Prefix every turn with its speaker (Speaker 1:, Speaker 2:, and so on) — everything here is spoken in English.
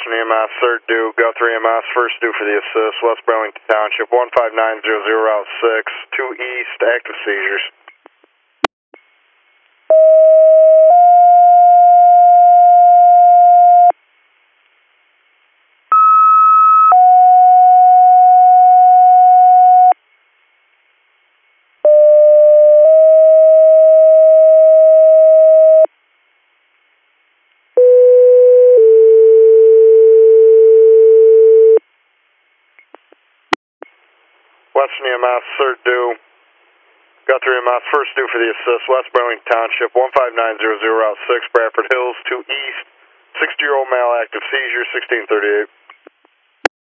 Speaker 1: Western EMS, third due, Guthrie EMS, first due for the assist, West Burlington Township, 15900, Route 6, 2 East, active seizures. Western EMS, third due, Guthrie EMS, first due for the assist, West Burlington Township, 15900, Route 6, Bradford Hills, 2 East, 60-year-old male, active seizure, 1638.